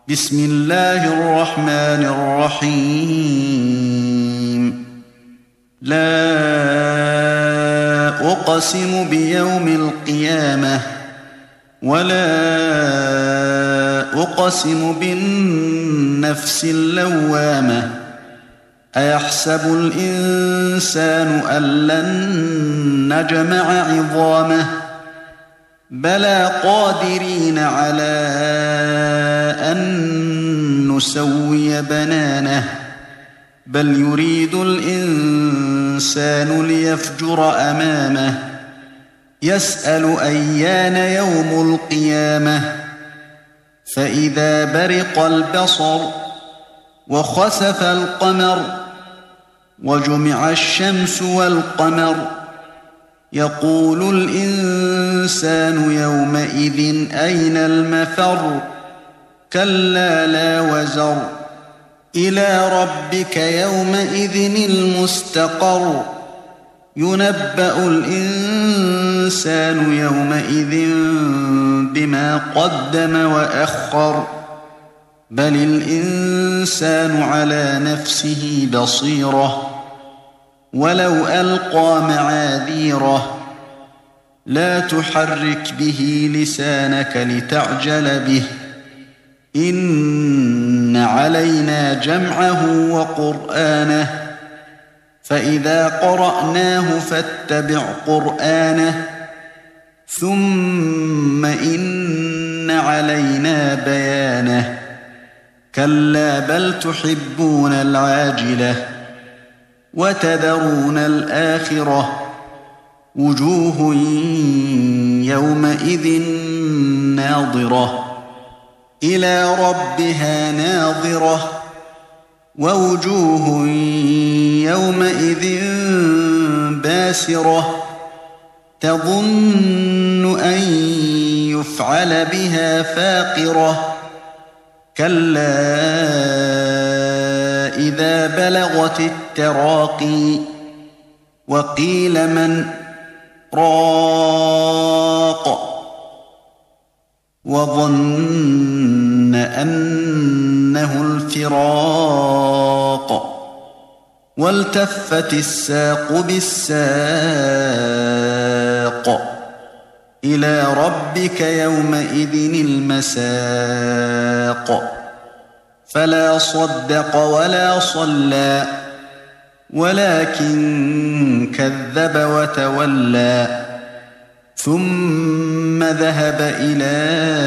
بسم الله الرحمن الرحيم لا أقسم بيوم القيامة ولا أقسم بالنفس اللوامة أيحسب الإنسان أن لن نجمع عظامه بلى قادرين على أن نسوي بنانه بل يريد الإنسان ليفجر أمامه يسأل أيان يوم القيامة فإذا برق البصر وخسف القمر وجمع الشمس والقمر يقول الإنسان يومئذ أين المفر كلا لا وزر إلى ربك يومئذ المستقر ينبأ الإنسان يومئذ بما قدم وأخر بل الإنسان على نفسه بصيرة ولو ألقى معاذيره لا تحرك به لسانك لتعجل به إن علينا جمعه وقرآنه فإذا قرأناه فاتبع قرآنه ثم إن علينا بيانه كلا بل تحبون العاجلة وتذرون الآخرة وجوه يومئذ ناظرة إلى ربها ناظرة ووجوه يومئذ باسرة تظن أن يفعل بها فاقرة كلا إذا بلغت التراقي وقيل من راق وظن أنه الفراق والتفت الساق بالساق إلى ربك يومئذ المساق فلا صدق ولا صلى ولكن كذب وتولى ثم ذهب إلى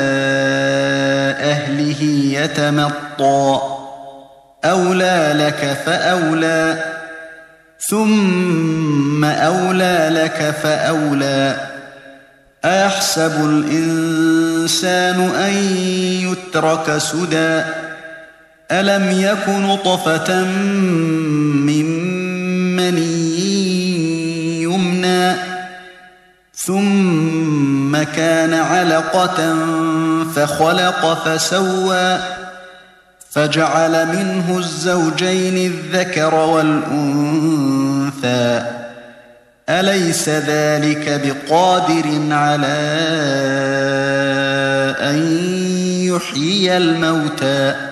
أهله يتمطى أولى لك فأولى ثم أولى لك فأولى أيحسب الإنسان أن يترك سدى ألم يك نطفة من مني يمنى ثم كان علقة فخلق فسوى فجعل منه الزوجين الذكر والأنثى أليس ذلك بقادر على أن يحيي الموتى